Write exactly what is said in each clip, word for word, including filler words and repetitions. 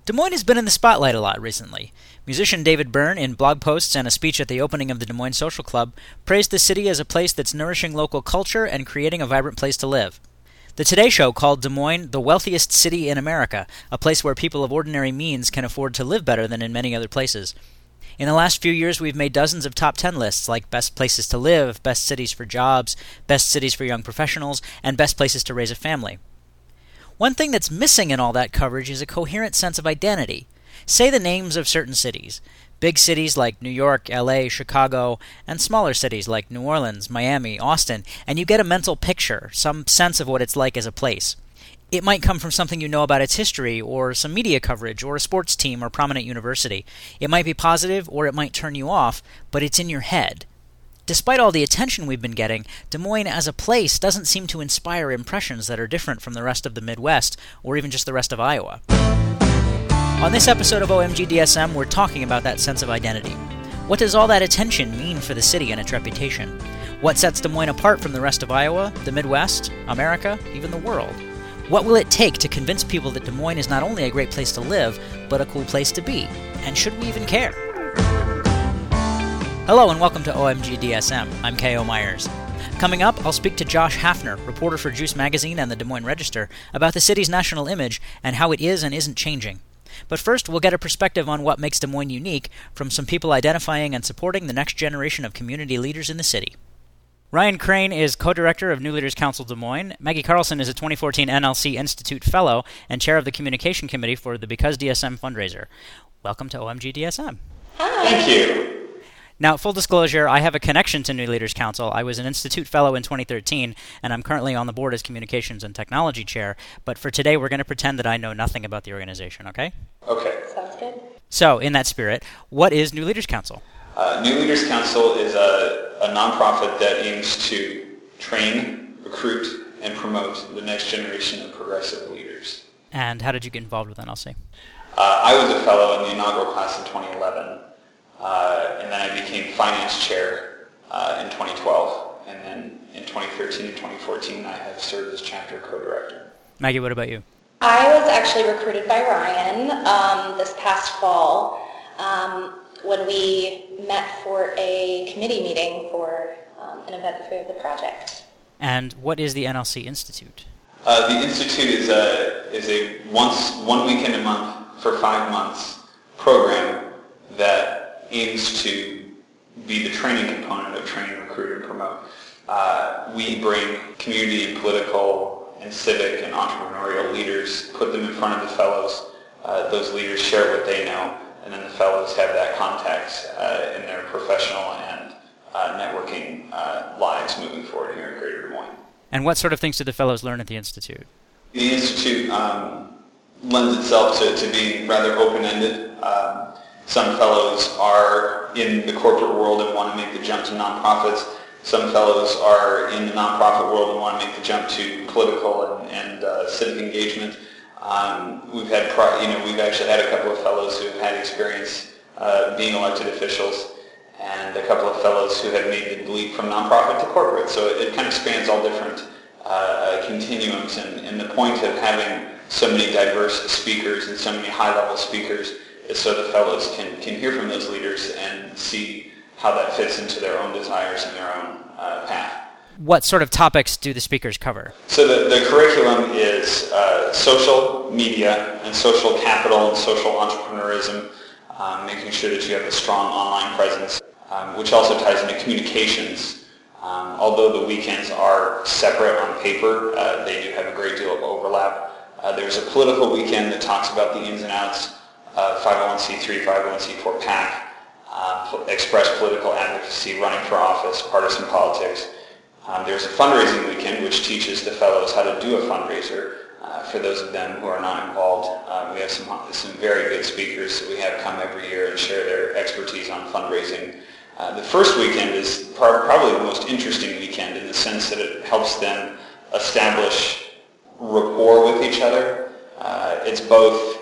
Des Moines has been in the spotlight a lot recently. Musician David Byrne, in blog posts and a speech at the opening of the Des Moines Social Club, praised the city as a place that's nourishing local culture and creating a vibrant place to live. The Today Show called Des Moines the wealthiest city in America, a place where people of ordinary means can afford to live better than in many other places. In the last few years, we've made dozens of top ten lists like best places to live, best cities for jobs, best cities for young professionals, and best places to raise a family. One thing that's missing in all that coverage is a coherent sense of identity. Say the names of certain cities. Big cities like New York, L A, Chicago, and smaller cities like New Orleans, Miami, Austin, and you get a mental picture, some sense of what it's like as a place. It might come from something you know about its history, or some media coverage, or a sports team or prominent university. It might be positive, or it might turn you off, but it's in your head. Despite all the attention we've been getting, Des Moines as a place doesn't seem to inspire impressions that are different from the rest of the Midwest, or even just the rest of Iowa. On this episode of O M G D S M, we're talking about that sense of identity. What does all that attention mean for the city and its reputation? What sets Des Moines apart from the rest of Iowa, the Midwest, America, even the world? What will it take to convince people that Des Moines is not only a great place to live, but a cool place to be? And should we even care? Hello and welcome to O M G D S M. I'm K O Myers. Coming up, I'll speak to Josh Hafner, reporter for Juice Magazine and the Des Moines Register, about the city's national image and how it is and isn't changing. But first, we'll get a perspective on what makes Des Moines unique from some people identifying and supporting the next generation of community leaders in the city. Ryan Crane is co-director of New Leaders Council Des Moines. Maggie Carlson is a twenty fourteen N L C Institute Fellow and chair of the Communication Committee for the Because D S M fundraiser. Welcome to O M G D S M. Hi. Thank you. Now, full disclosure, I have a connection to New Leaders Council. I was an Institute Fellow in twenty thirteen, and I'm currently on the board as Communications and Technology Chair. But for today, we're going to pretend that I know nothing about the organization, okay? Okay. Sounds good. So, in that spirit, what is New Leaders Council? Uh, New Leaders Council is a, a nonprofit that aims to train, recruit, and promote the next generation of progressive leaders. And how did you get involved with N L C? Uh, I was a fellow in the inaugural class in twenty eleven. Uh, and then I became finance chair uh, in twenty twelve, and then in twenty thirteen and twenty fourteen I have served as chapter co-director. Maggie, what about you? I was actually recruited by Ryan um, this past fall um, when we met for a committee meeting for um, an event for the project. And what is the N L C Institute? Uh, the Institute is a is a once one weekend a month for five months program that aims to be the training component of train, recruit, and promote. Uh, we bring community and political and civic and entrepreneurial leaders, put them in front of the fellows. Uh, those leaders share what they know, and then the fellows have that contact uh, in their professional and uh, networking uh, lives moving forward here in Greater Des Moines. And what sort of things do the fellows learn at the Institute? The Institute um, lends itself to, to being rather open-ended. Um, Some fellows are in the corporate world and want to make the jump to nonprofits. Some fellows are in the nonprofit world and want to make the jump to political and, and uh, civic engagement. Um, we've had, pro- you know, we've actually had a couple of fellows who have had experience uh, being elected officials, and a couple of fellows who have made the leap from nonprofit to corporate. So it, it kind of spans all different uh, continuums. And, and the point of having so many diverse speakers and so many high-level speakers is so the fellows can, can hear from those leaders and see how that fits into their own desires and their own uh, path. What sort of topics do the speakers cover? So the, the curriculum is uh, social media and social capital and social entrepreneurism, um, making sure that you have a strong online presence, um, which also ties into communications. Um, although the weekends are separate on paper, uh, they do have a great deal of overlap. Uh, there's a political weekend that talks about the ins and outs. Uh, five oh one c three, five oh one c four PAC, uh, express political advocacy, running for office, partisan politics. Um, there's a fundraising weekend which teaches the fellows how to do a fundraiser. Uh, for those of them who are not involved, uh, we have some some very good speakers that we have come every year and share their expertise on fundraising. Uh, the first weekend is par- probably the most interesting weekend in the sense that it helps them establish rapport with each other. Uh, it's both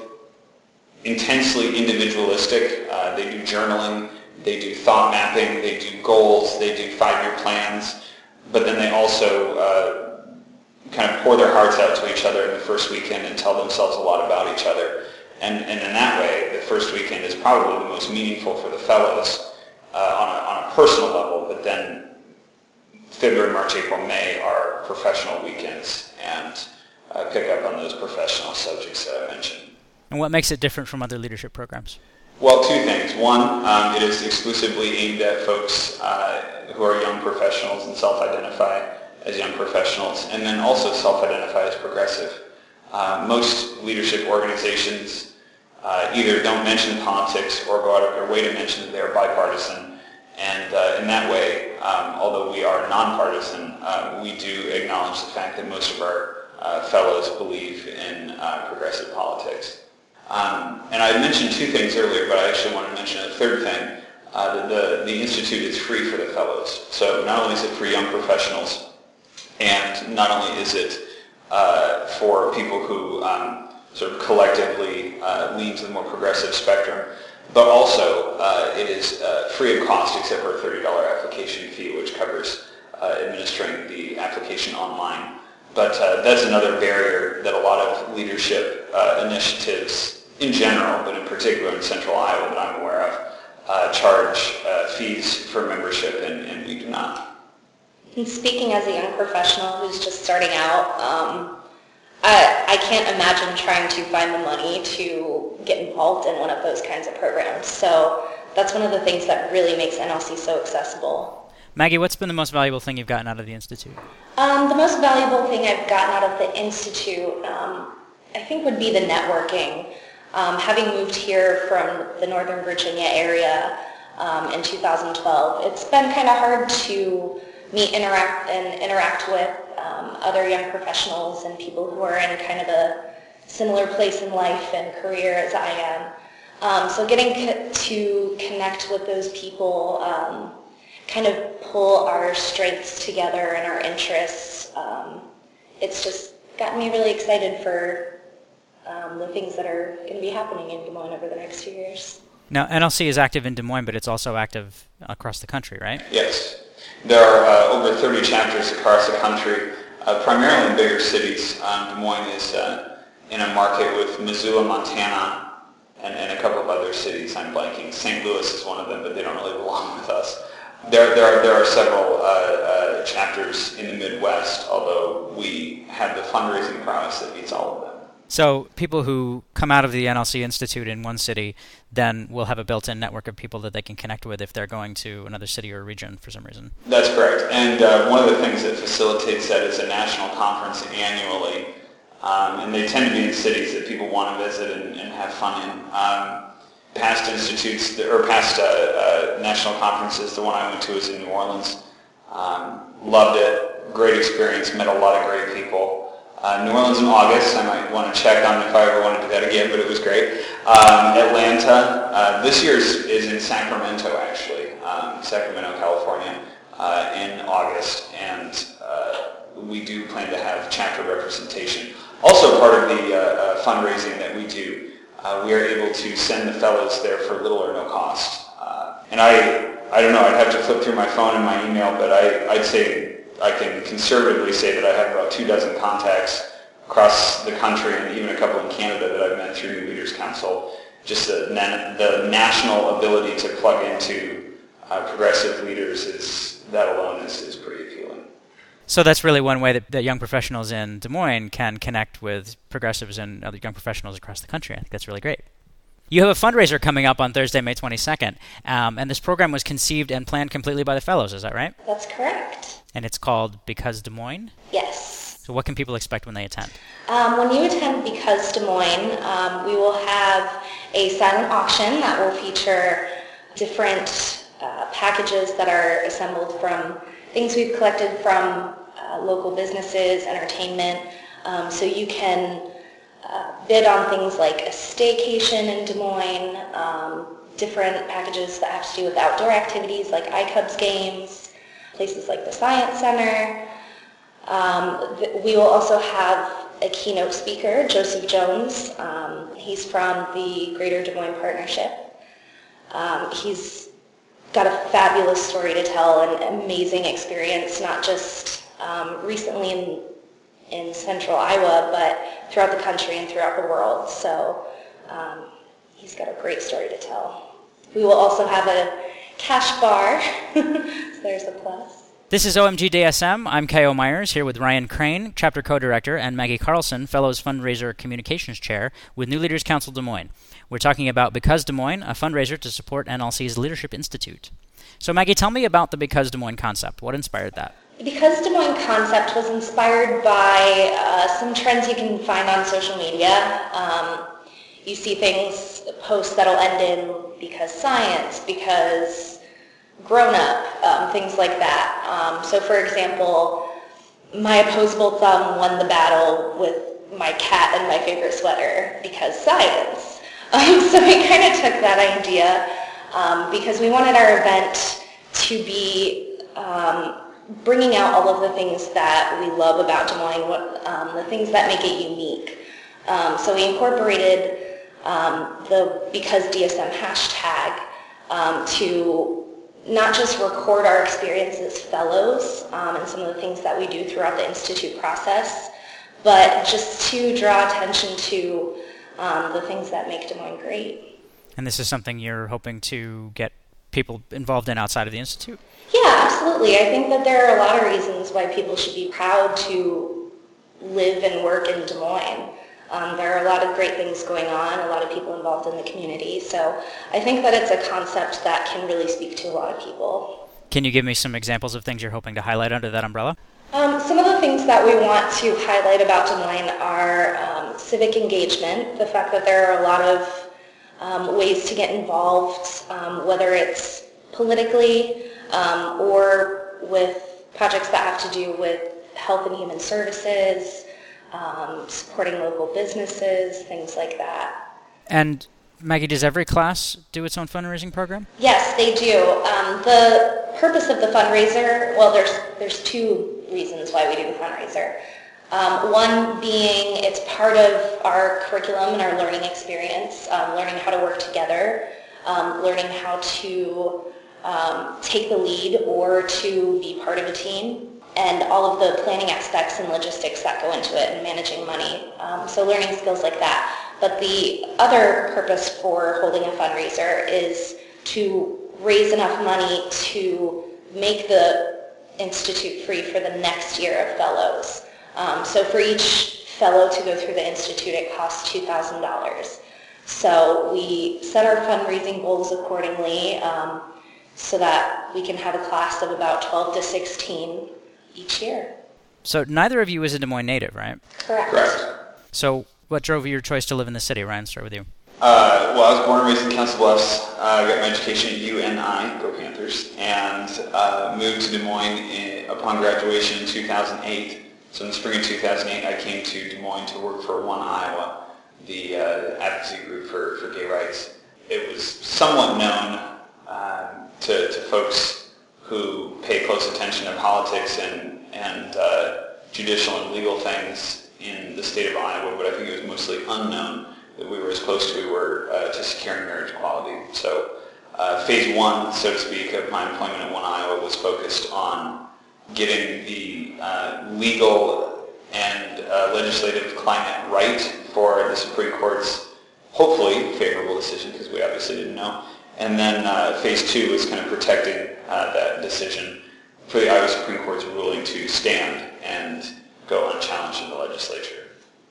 intensely individualistic. Uh, they do journaling, they do thought mapping, they do goals, they do five-year plans, but then they also uh, kind of pour their hearts out to each other in the first weekend and tell themselves a lot about each other. And, and in that way, the first weekend is probably the most meaningful for the fellows uh, on, a, on a personal level, but then February, March, April, May are professional weekends and uh, pick up on those professional subjects that I mentioned. And what makes it different from other leadership programs? Well, two things. One, um, it is exclusively aimed at folks uh, who are young professionals and self-identify as young professionals, and then also self-identify as progressive. Uh, most leadership organizations uh, either don't mention politics or go out of their way to mention that they are bipartisan. And uh, in that way, um, although we are nonpartisan, uh, we do acknowledge the fact that most of our uh, fellows believe in uh, progressive politics. Um, and I mentioned two things earlier, but I actually want to mention a third thing. Uh, the, the Institute is free for the fellows. So not only is it for young professionals, and not only is it uh, for people who um, sort of collectively uh, lean to the more progressive spectrum, but also uh, it is uh, free of cost except for a thirty dollars application fee, which covers uh, administering the application online. But uh, that's another barrier that a lot of leadership uh, initiatives in general, but in particular in Central Iowa that I'm aware of, uh, charge uh, fees for membership, and, and we do not. And speaking as a young professional who's just starting out, um, I, I can't imagine trying to find the money to get involved in one of those kinds of programs. So that's one of the things that really makes N L C so accessible. Maggie, what's been the most valuable thing you've gotten out of the Institute? Um, the most valuable thing I've gotten out of the Institute, um, I think, would be the networking. Um, having moved here from the Northern Virginia area um, in two thousand twelve, it's been kind of hard to meet, interact, and interact with um, other young professionals and people who are in kind of a similar place in life and career as I am. Um, so getting co- to connect with those people, um, kind of pull our strengths together and our interests. Um, it's just gotten me really excited for um, the things that are going to be happening in Des Moines over the next few years. Now, N L C is active in Des Moines, but it's also active across the country, right? Yes. There are uh, over thirty chapters across the country, uh, primarily in bigger cities. Um, Des Moines is uh, in a market with Missoula, Montana, and, and a couple of other cities. I'm blanking. Saint Louis is one of them, but they don't really belong with us. There, there, are, there are several uh, uh, chapters in the Midwest, although we have the fundraising prowess that beats all of them. So people who come out of the N L C Institute in one city then will have a built-in network of people that they can connect with if they're going to another city or region for some reason. That's correct. And uh, one of the things that facilitates that is a national conference annually. Um, and they tend to be in cities that people want to visit and, and have fun in. Um, past institutes, or past uh, uh, national conferences, the one I went to was in New Orleans. Um, loved it. Great experience. Met a lot of great people. Uh, New Orleans in August, I might want to check on if I ever want to do that again, but it was great. Um, Atlanta, uh, this year's is in Sacramento, actually, um, Sacramento, California, uh, in August, and uh, we do plan to have chapter representation. Also part of the uh, uh, fundraising that we do, uh, we are able to send the fellows there for little or no cost. Uh, and I, I don't know, I'd have to flip through my phone and my email, but I, I'd say I can conservatively say that I have about two dozen contacts across the country and even a couple in Canada that I've met through New Leaders Council. Just the, na- the national ability to plug into uh, progressive leaders, is that alone is, is pretty appealing. So that's really one way that, that young professionals in Des Moines can connect with progressives and other young professionals across the country. I think that's really great. You have a fundraiser coming up on Thursday, May twenty-second, um, and this program was conceived and planned completely by the fellows, is that right? That's correct. And it's called Because Des Moines? Yes. So what can people expect when they attend? Um, when you attend Because Des Moines, um, we will have a silent auction that will feature different uh, packages that are assembled from things we've collected from uh, local businesses, entertainment, um, so you can uh, bid on things like a staycation in Des Moines, um, different packages that have to do with outdoor activities like iCubs games, places like the Science Center. Um, th- we will also have a keynote speaker, Joseph Jones. Um, he's from the Greater Des Moines Partnership. Um, he's got a fabulous story to tell, an amazing experience, not just um, recently in, in central Iowa, but throughout the country and throughout the world. So Um, he's got a great story to tell. We will also have a cash bar, so there's a plus. This is O M G D S M. I'm K O Myers, here with Ryan Crane, Chapter Co-Director, and Maggie Carlson, Fellows Fundraiser Communications Chair with New Leaders Council Des Moines. We're talking about Because Des Moines, a fundraiser to support N L C's Leadership Institute. So Maggie, tell me about the Because Des Moines concept. What inspired that? The Because Des Moines concept was inspired by uh, some trends you can find on social media. Um, you see things, posts that'll end in because science, because grown-up, um, things like that. Um, so for example, my opposable thumb won the battle with my cat and my favorite sweater because science. Um, so we kind of took that idea um, because we wanted our event to be um, bringing out all of the things that we love about Des Moines, what, um, the things that make it unique. Um, so we incorporated um, the Because D S M hashtag um, to not just record our experience as fellows um, and some of the things that we do throughout the Institute process, but just to draw attention to um, the things that make Des Moines great. And this is something you're hoping to get people involved in outside of the Institute? Yeah, absolutely. I think that there are a lot of reasons why people should be proud to live and work in Des Moines. Um, there are a lot of great things going on, a lot of people involved in the community. So I think that it's a concept that can really speak to a lot of people. Can you give me some examples of things you're hoping to highlight under that umbrella? Um, some of the things that we want to highlight about Des Moines are um, civic engagement, the fact that there are a lot of um, ways to get involved, um, whether it's politically um, or with projects that have to do with health and human services, Um, supporting local businesses, things like that. And Maggie, does every class do its own fundraising program? Yes, they do. Um, the purpose of the fundraiser, well, there's there's two reasons why we do the fundraiser. Um, one being it's part of our curriculum and our learning experience, um, learning how to work together, um, learning how to um, take the lead or to be part of a team, and all of the planning aspects and logistics that go into it and managing money. Um, so learning skills like that. But the other purpose for holding a fundraiser is to raise enough money to make the Institute free for the next year of fellows. Um, so for each fellow to go through the Institute, it costs two thousand dollars. So we set our fundraising goals accordingly um, so that we can have a class of about twelve to sixteen each year. So neither of you is a Des Moines native, right? Correct. Correct. So what drove your choice to live in the city? Ryan, start with you. Uh, well, I was born and raised in Council Bluffs. Uh, I got my education at U N I, go Panthers, and uh, moved to Des Moines in, upon graduation in two thousand eight. So in the spring of two thousand eight, I came to Des Moines to work for One Iowa, the uh, advocacy group for, for gay rights. It was somewhat known um, to, to folks who pay close attention to politics and, and uh, judicial and legal things in the state of Iowa, but I think it was mostly unknown that we were as close as we were uh, to securing marriage equality. So uh, phase one, so to speak, of my employment at One Iowa was focused on getting the uh, legal and uh, legislative climate right for the Supreme Court's hopefully favorable decision, because we obviously didn't know. And then uh, phase two is kind of protecting uh, that decision for the Iowa Supreme Court's ruling to stand and go unchallenged in the legislature.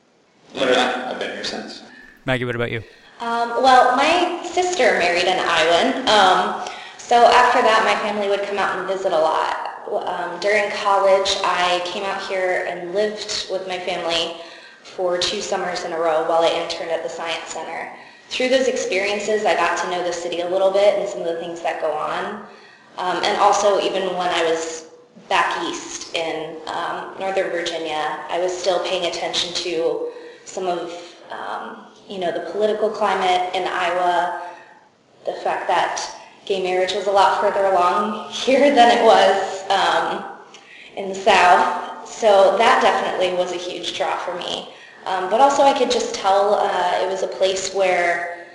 And yeah, I've been here since. Maggie, what about you? Um, well, my sister married an Iowan, um, so after that my family would come out and visit a lot. Um, during college, I came out here and lived with my family for two summers in a row while I interned at the Science Center. Through those experiences, I got to know the city a little bit and some of the things that go on. Um, and also, even when I was back east in um, Northern Virginia, I was still paying attention to some of, um, you know, the political climate in Iowa, the fact that gay marriage was a lot further along here than it was um, in the South. So that definitely was a huge draw for me. Um, but also I could just tell uh, it was a place where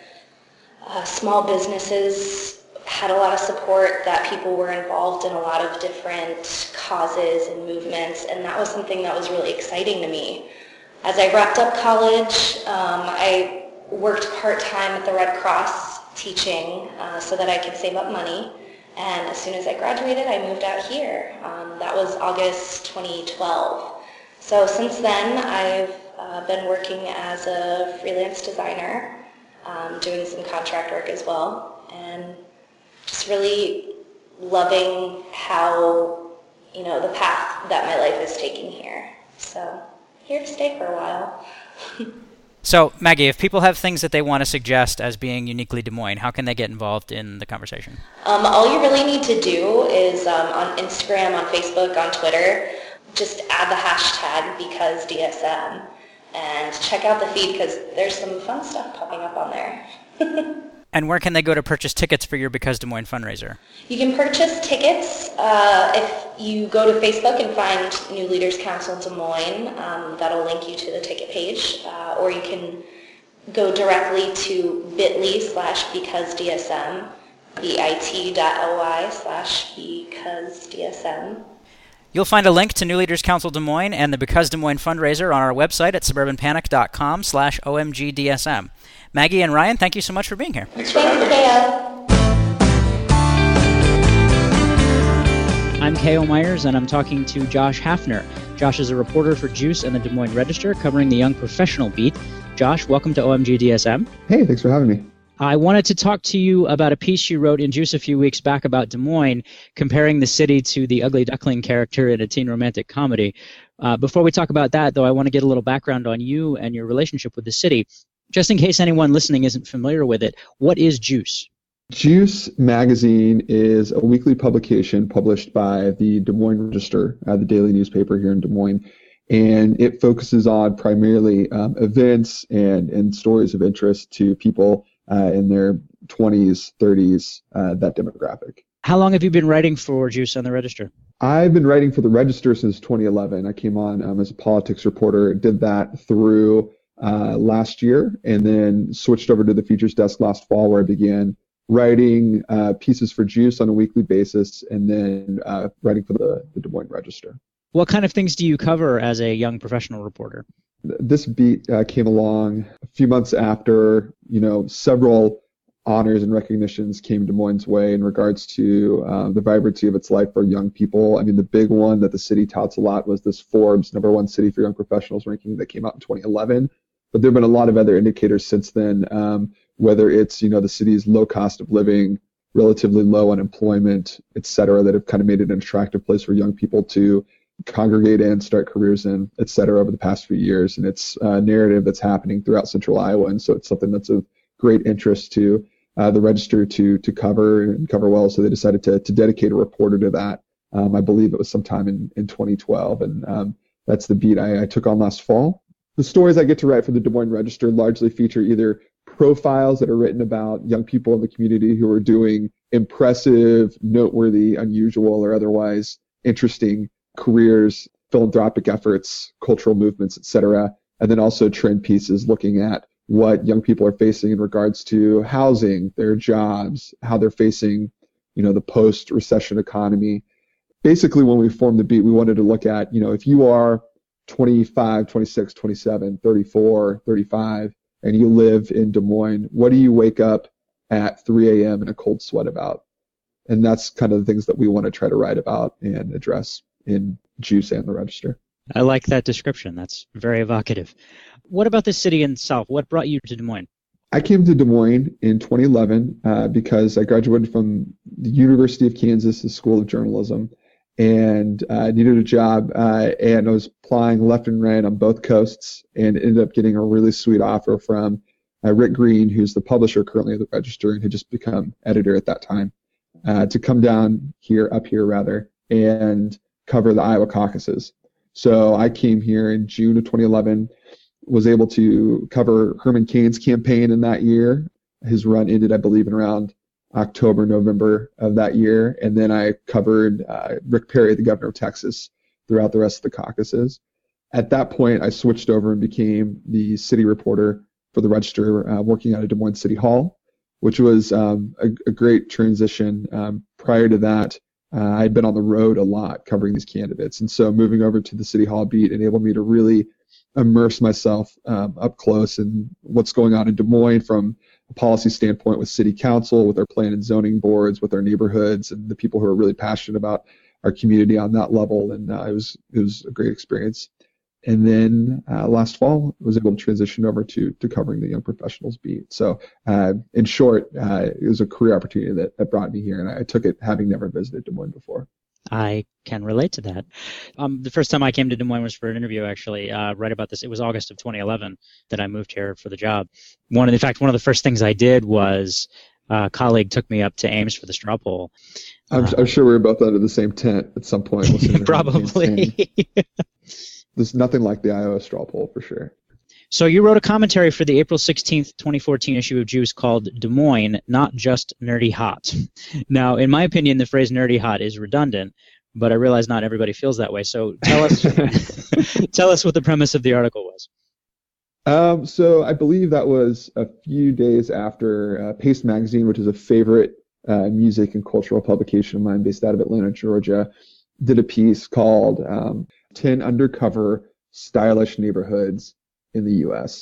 uh, small businesses had a lot of support, that people were involved in a lot of different causes and movements, and that was something that was really exciting to me. As I wrapped up college, um, I worked part-time at the Red Cross teaching uh, so that I could save up money. And as soon as I graduated, I moved out here. Um, that was August twenty twelve. So since then, I've uh, been working as a freelance designer, um, doing some contract work as well, and just really loving how, you know, the path that my life is taking here. So here to stay for a while. So, Maggie, if people have things that they want to suggest as being uniquely Des Moines, how can they get involved in the conversation? Um, all you really need to do is um, on Instagram, on Facebook, on Twitter, just add the hashtag because D S M and check out the feed because there's some fun stuff popping up on there. And where can they go to purchase tickets for your Because Des Moines fundraiser? You can purchase tickets uh, if you go to Facebook and find New Leaders Council Des Moines. Um, that'll link you to the ticket page. Uh, or you can go directly to bit.ly slash becausedsm, bit.ly slash becausedsm. You'll find a link to New Leaders Council Des Moines and the Because Des Moines fundraiser on our website at suburbanpanic.com slash omgdsm. Maggie and Ryan, thank you so much for being here. Thanks for Thank having you, me. I'm K O Myers, and I'm talking to Josh Hafner. Josh is a reporter for Juice and the Des Moines Register, covering the young professional beat. Josh, welcome to O M G D S M. Hey, thanks for having me. I wanted to talk to you about a piece you wrote in Juice a few weeks back about Des Moines, comparing the city to the ugly duckling character in a teen romantic comedy. Uh, before we talk about that, though, I want to get a little background on you and your relationship with the city. Just in case anyone listening isn't familiar with it, what is Juice? Juice magazine is a weekly publication published by the Des Moines Register, uh, the daily newspaper here in Des Moines, and it focuses on primarily um, events and, and stories of interest to people uh, in their twenties, thirties, uh, that demographic. How long have you been writing for Juice and the Register? I've been writing for the Register since twenty eleven. I came on um, as a politics reporter, did that through uh, last year, and then switched over to the features desk last fall, where I began writing uh, pieces for Juice on a weekly basis, and then uh, writing for the, the Des Moines Register. What kind of things do you cover as a young professional reporter? This beat uh, came along a few months after, you know, several honors and recognitions came Des Moines' way in regards to uh, the vibrancy of its life for young people. I mean, the big one that the city touts a lot was this Forbes number one city for young professionals ranking that came out in twenty eleven. But there have been a lot of other indicators since then, um, whether it's, you know, the city's low cost of living, relatively low unemployment, et cetera, that have kind of made it an attractive place for young people to congregate in, start careers in, et cetera, over the past few years. And it's a narrative that's happening throughout central Iowa. And so it's something that's of great interest to uh, the Register to to cover and cover well. So they decided to to dedicate a reporter to that. Um, I believe it was sometime in, in twenty twelve. And um, that's the beat I, I took on last fall. The stories I get to write for the Des Moines Register largely feature either profiles that are written about young people in the community who are doing impressive, noteworthy, unusual, or otherwise interesting careers, philanthropic efforts, cultural movements, et cetera, and then also trend pieces looking at what young people are facing in regards to housing, their jobs, how they're facing, you know, the post-recession economy. Basically, when we formed the beat, we wanted to look at, you know, if you are twenty-five, twenty-six, twenty-seven, thirty-four, thirty-five, and you live in Des Moines, what do you wake up at three a.m. in a cold sweat about? And that's kind of the things that we want to try to write about and address in Juice and the Register. I like that description. That's very evocative. What about the city itself? What brought you to Des Moines? I came to Des Moines in twenty eleven uh, because I graduated from the University of Kansas School of Journalism, and I uh, needed a job, uh, and I was applying left and right on both coasts, and ended up getting a really sweet offer from uh, Rick Green, who's the publisher currently of the Register and had just become editor at that time, uh, to come down here, up here rather, and cover the Iowa caucuses. So I came here in June of twenty eleven, was able to cover Herman Cain's campaign in that year. His run ended, I believe, in around October, November of that year. And then I covered uh, Rick Perry, the governor of Texas, throughout the rest of the caucuses. At that point, I switched over and became the city reporter for the Register, uh, working out of Des Moines City Hall, which was um, a, a great transition. Um, prior to that, uh, I'd been on the road a lot covering these candidates. And so moving over to the City Hall beat enabled me to really immerse myself um, up close in what's going on in Des Moines from a policy standpoint with city council, with our plan and zoning boards, with our neighborhoods, and the people who are really passionate about our community on that level. And uh, it was it was a great experience. And then uh, last fall, I was able to transition over to to covering the young professionals beat. So uh, in short, uh, it was a career opportunity that, that brought me here, and I took it having never visited Des Moines before. I can relate to that. Um, the first time I came to Des Moines was for an interview, actually, uh, right about this. It was August of twenty eleven that I moved here for the job. One, in fact, one of the first things I did was uh, a colleague took me up to Ames for the straw poll. I'm, uh, I'm sure we were both under the same tent at some point. Probably. There's nothing like the Iowa straw poll for sure. So you wrote a commentary for the April sixteenth, twenty fourteen issue of Juice called Des Moines, Not Just Nerdy Hot. Now, in my opinion, the phrase nerdy hot is redundant, but I realize not everybody feels that way. So tell us tell us what the premise of the article was. Um, so I believe that was a few days after uh, Paste Magazine, which is a favorite uh, music and cultural publication of mine based out of Atlanta, Georgia, did a piece called um, ten Undercover Stylish Neighborhoods in the U S.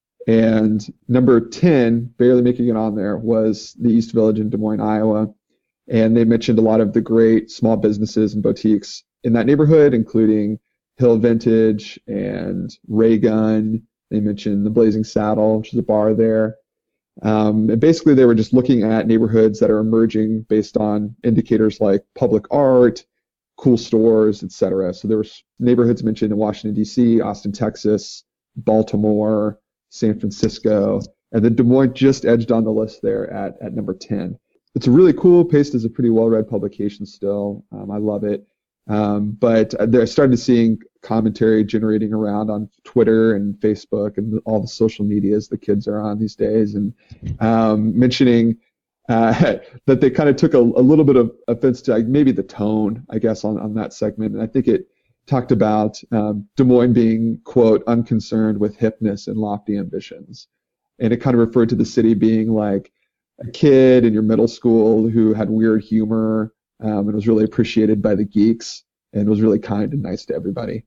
And number ten, barely making it on there, was the East Village in Des Moines, Iowa. And they mentioned a lot of the great small businesses and boutiques in that neighborhood, including Hill Vintage and Ray Gun. They mentioned the Blazing Saddle, which is a bar there. Um, and basically, they were just looking at neighborhoods that are emerging based on indicators like public art, cool stores, et cetera. So there were neighborhoods mentioned in Washington, D C, Austin, Texas, Baltimore, San Francisco, and then Des Moines just edged on the list there at, at number ten. It's a really cool. Paste is a pretty well-read publication still. Um, I love it. Um, but I started seeing commentary generating around on Twitter and Facebook and all the social medias the kids are on these days, and um, mentioning uh, that they kind of took a, a little bit of offense to like, maybe the tone, I guess, on, on that segment. And I think it talked about um, Des Moines being, quote, unconcerned with hipness and lofty ambitions. And it kind of referred to the city being like a kid in your middle school who had weird humor um, and was really appreciated by the geeks and was really kind and nice to everybody.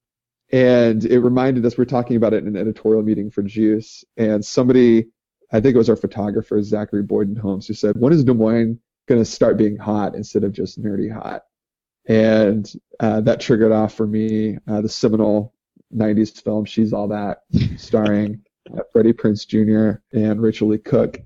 And it reminded us, we we're talking about it in an editorial meeting for Juice, and somebody, I think it was our photographer, Zachary Boyden Holmes, who said, when is Des Moines going to start being hot instead of just nerdy hot? And uh, that triggered off for me uh, the seminal nineties film She's All That, starring uh, Freddie Prinze Junior and Rachel Lee Cook.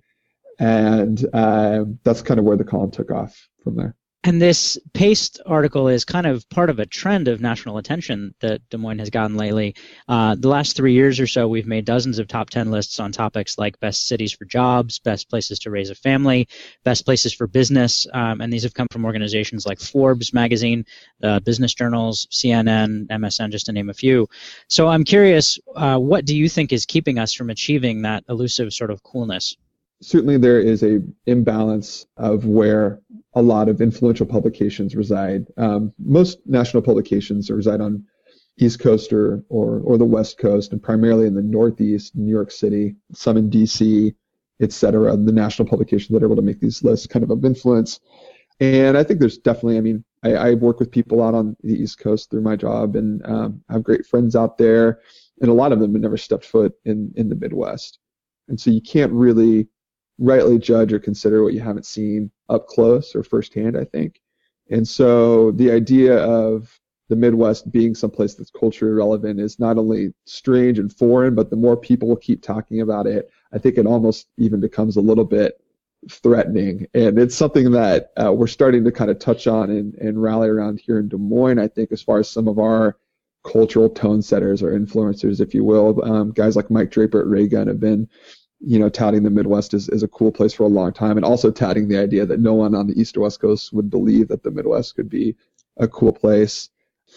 And uh, that's kind of where the column took off from there. And this Paste article is kind of part of a trend of national attention that Des Moines has gotten lately. Uh, the last three years or so, we've made dozens of top ten lists on topics like best cities for jobs, best places to raise a family, best places for business, um, and these have come from organizations like Forbes magazine, uh, business journals, C N N, M S N, just to name a few. So I'm curious, uh, what do you think is keeping us from achieving that elusive sort of coolness? Certainly there is a imbalance of where a lot of influential publications reside. Um, most national publications reside on East Coast or, or, or the West Coast, and primarily in the Northeast, New York City, some in D C, et cetera. The national publications that are able to make these lists kind of of influence. And I think there's definitely, I mean, I, I work with people out on the East Coast through my job, and um, I have great friends out there, and a lot of them have never stepped foot in, in the Midwest. And so you can't really rightly judge or consider what you haven't seen up close or firsthand, I think. And so the idea of the Midwest being someplace that's culturally relevant is not only strange and foreign, but the more people keep talking about it, I think it almost even becomes a little bit threatening. And it's something that uh, we're starting to kind of touch on and, and rally around here in Des Moines, I think, as far as some of our cultural tone setters or influencers, if you will. Um, guys like Mike Draper at Ray Gun have been you know, touting the Midwest is, is a cool place for a long time, and also touting the idea that no one on the East or West Coast would believe that the Midwest could be a cool place.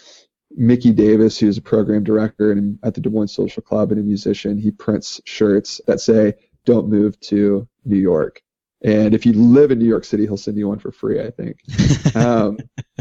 Mickey Davis, who's a program director and at the Des Moines Social Club and a musician, he prints shirts that say, don't move to New York. And if you live in New York City, he'll send you one for free, I think. um,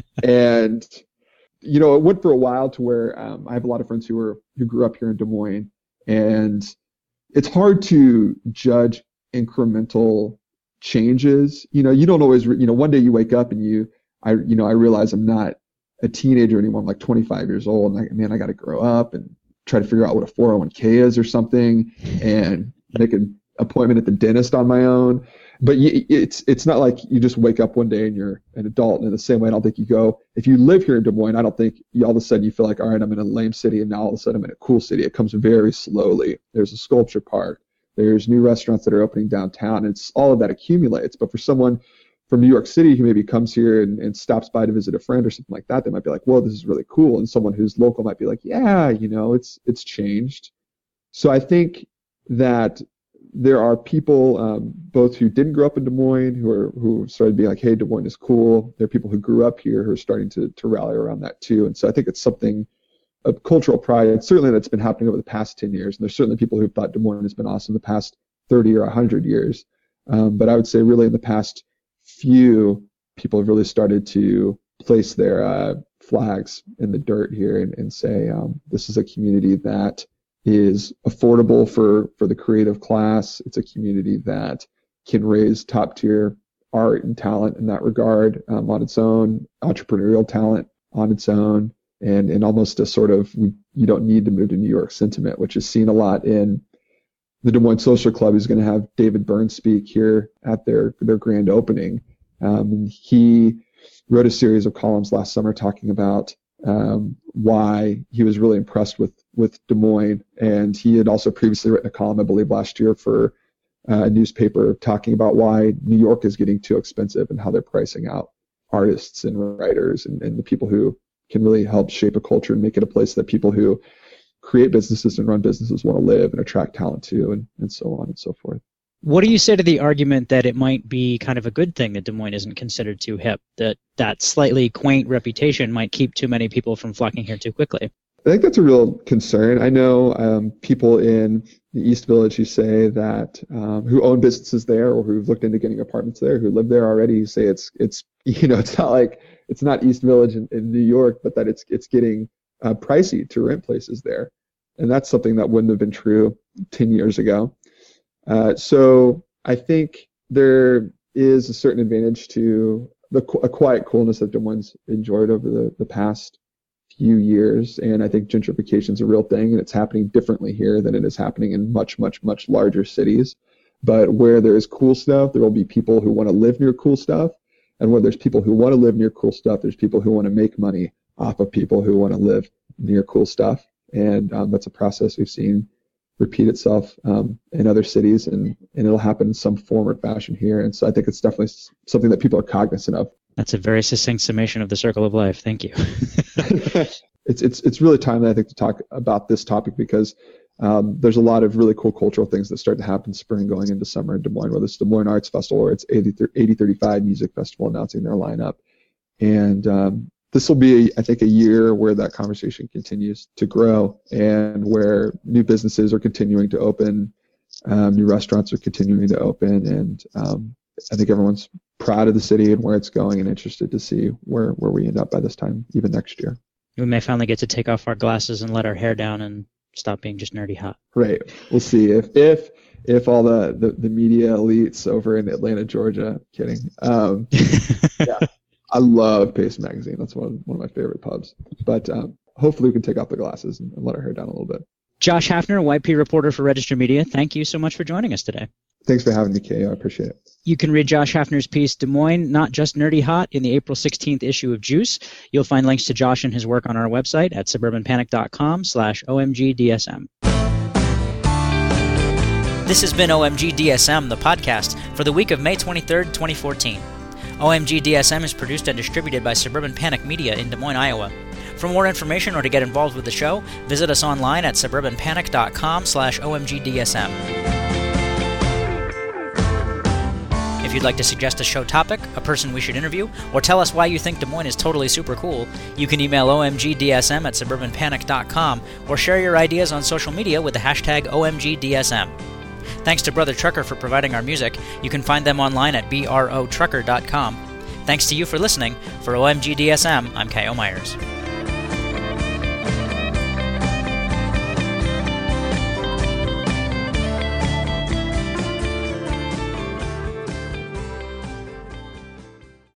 and, you know, it went for a while to where um, I have a lot of friends who were who grew up here in Des Moines, and it's hard to judge incremental changes. You know, you don't always, re- you know, one day you wake up and you, I, you know, I realize I'm not a teenager anymore. I'm like twenty-five years old, and I, man, I got to grow up and try to figure out what a four oh one k is or something and make an appointment at the dentist on my own. But you, it's it's not like you just wake up one day and you're an adult. And in the same way, I don't think you go, if you live here in Des Moines, I don't think you, all of a sudden you feel like, all right, I'm in a lame city, and now all of a sudden I'm in a cool city. It comes very slowly. There's a sculpture park. There's new restaurants that are opening downtown. And it's all of that accumulates. But for someone from New York City who maybe comes here and, and stops by to visit a friend or something like that, they might be like, whoa, this is really cool. And someone who's local might be like, yeah, you know, it's it's changed. So I think that there are people um, both who didn't grow up in Des Moines who are who started being like, hey, Des Moines is cool. There are people who grew up here who are starting to to rally around that too. And so I think it's something of cultural pride. And certainly that's been happening over the past ten years. And there's certainly people who've thought Des Moines has been awesome the past thirty or one hundred years. Um, but I would say really in the past few, people have really started to place their uh, flags in the dirt here and, and say, um, this is a community that is affordable for, for the creative class. It's a community that can raise top tier art and talent in that regard um, on its own, entrepreneurial talent on its own, and, and almost a sort of we, you don't need to move to New York sentiment, which is seen a lot in the Des Moines Social Club. Is going to have David Byrne speak here at their, their grand opening. Um, he wrote a series of columns last summer talking about um, why he was really impressed with with Des Moines, and he had also previously written a column, I believe, last year for uh, a newspaper talking about why New York is getting too expensive and how they're pricing out artists and writers and, and the people who can really help shape a culture and make it a place that people who create businesses and run businesses want to live and attract talent to, and, and so on and so forth. What do you say to the argument that it might be kind of a good thing that Des Moines isn't considered too hip, that that slightly quaint reputation might keep too many people from flocking here too quickly? I think that's a real concern. I know um, people in the East Village who say that, um, who own businesses there or who've looked into getting apartments there, who live there already, say it's, it's you know, it's not like, it's not East Village in, in New York, but that it's it's getting uh, pricey to rent places there. And that's something that wouldn't have been true ten years ago. Uh, so I think there is a certain advantage to the a quiet coolness that Des Moines enjoyed over the, the past few years. And I think gentrification is a real thing, and it's happening differently here than it is happening in much, much, much larger cities. But where there is cool stuff, there will be people who want to live near cool stuff. And where there's people who want to live near cool stuff, there's people who want to make money off of people who want to live near cool stuff. And um, that's a process we've seen repeat itself um, in other cities, and, and it'll happen in some form or fashion here. And so I think it's definitely something that people are cognizant of. That's a very succinct summation of the circle of life. Thank you. it's it's it's really timely, I think, to talk about this topic because um, there's a lot of really cool cultural things that start to happen spring going into summer in Des Moines, whether it's Des Moines Arts Festival or it's eighty thirty-five Music Festival announcing their lineup. And um, this will be, I think, a year where that conversation continues to grow and where new businesses are continuing to open, um, new restaurants are continuing to open, and um, I think everyone's proud of the city and where it's going and interested to see where, where we end up by this time, even next year. We may finally get to take off our glasses and let our hair down and stop being just nerdy hot. Right. We'll see if if if all the, the, the media elites over in Atlanta, Georgia, kidding. Um, yeah. I love Pace Magazine. That's one of, one of my favorite pubs. But um, hopefully we can take off the glasses and, and let our hair down a little bit. Josh Hafner, Y P reporter for Register Media, thank you so much for joining us today. Thanks for having me, Kay. I appreciate it. You can read Josh Hafner's piece, Des Moines, Not Just Nerdy Hot, in the April sixteenth issue of Juice. You'll find links to Josh and his work on our website at suburbanpanic.com slash OMGDSM. This has been O M G D S M, the podcast, for the week of May twenty-third, twenty fourteen. O M G D S M is produced and distributed by Suburban Panic Media in Des Moines, Iowa. For more information or to get involved with the show, visit us online at suburbanpanic.com slash OMGDSM. If you'd like to suggest a show topic, a person we should interview, or tell us why you think Des Moines is totally super cool, you can email O M G D S M at suburbanpanic dot com or share your ideas on social media with the hashtag O M G D S M. Thanks to Brother Trucker for providing our music. You can find them online at b r o trucker dot com. Thanks to you for listening. For O M G D S M, I'm Kyle Myers.